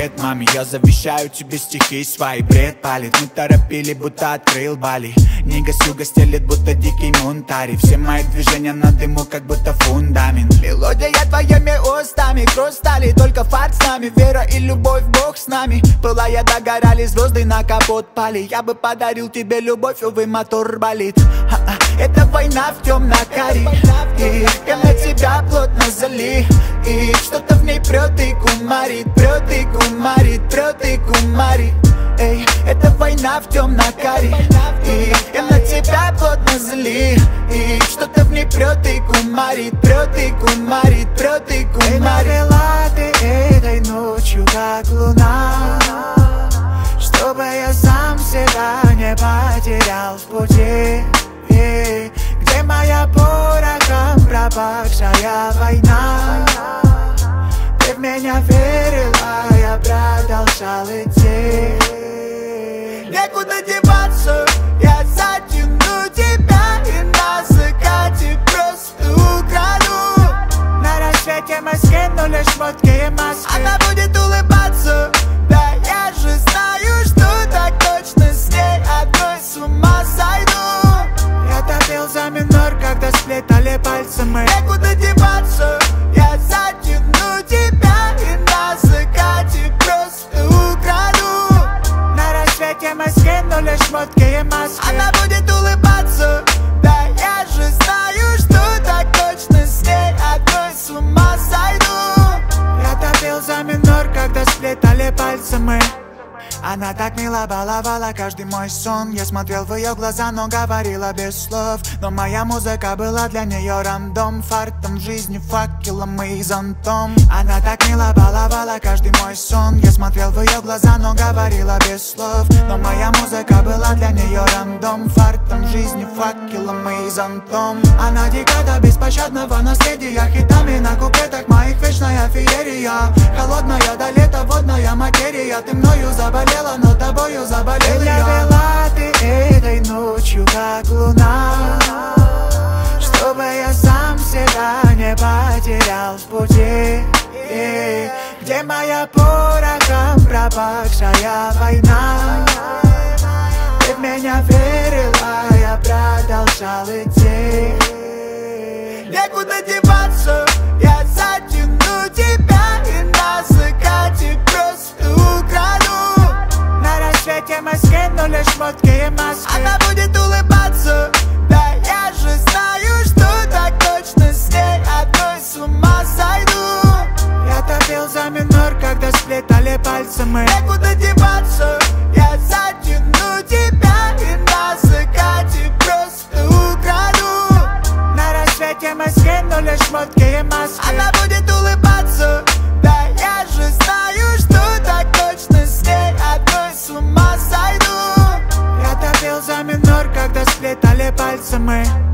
привет маме. Я завещаю тебе стихи свои, бред палит. Мы торопили, будто открыл Бали. Нига-сюга стелит, будто дикий мунтари. Все мои движения на дыму, как будто фундамент. Мелодия твоими устами, хрустали, только фарт с нами. Вера и любовь, Бог с нами. Пылая догорали звезды, на капот пали. Я бы подарил тебе любовь, увы, мотор болит. Это война в темно-карий, и я на тебя плотно зали. И что-то в ней прет и кумарит, прет и кумарит, прет и кумарит. Эй, это война в темно-карий, и я на тебя плотно зали. И что-то в ней прет и кумарит, прет и кумарит, прет и кумарит. Эй, навела ты этой ночью, как луна, чтобы я сам себя не потерял в пути. Где моя порохом пропахшая война? Ты в меня верила, я продолжал идти. Некуда деваться, я затяну тебя и на закате просто украду. На рассвете мы скинули шмотки и маски. Она будет улыбаться, да я же знаю, что так точно с ней одной с ума сойду. Я топил за минор, когда сплетали пальцы мы. Некуда деваться, я затяну тебя и на закате просто украду. На рассвете мы скинули шмотки и маски. Она будет улыбаться, да я же знаю, что так точно с ней одной с ума сойду. Я топил за минор, когда сплетали пальцы мы. Она так мило баловала каждый мой сон. Я смотрел в ее глаза, но говорила без слов. Но моя музыка была для нее рандом. Фартом в жизни, факелом и зонтом. Она так мило баловала каждый мой сон. Я смотрел в ее глаза, но говорила без слов. Но моя музыка была для нее рандом. Фартом в жизни, факелом и зонтом. Она декада беспощадного наследия. Хитами на куплетах моих вечная феерия. Холодная до лета водная материя. Ты мною заболела, но тобою заболел я. Вела ты этой ночью, как луна, чтобы я сам себя не потерял в пути. Где моя порохом пропахшая война? Ты в меня верила, я продолжал идти. Некуда деваться, я затяну тебя и на закате просто украду. На рассвете мы скинули шмотки и маски. Она будет улыбаться, да я же знаю, что так точно с ней одной с ума сойду. Я топил за минор, когда сплетали пальцы мы. Некуда деваться, я затяну тебя и на закате просто украду. На рассвете мы скинули шмотки и маски. Она будет улыбаться, да я же знаю, что так точно с ней одной с ума сойду. Я топил за минор, когда сплетали пальцы мы.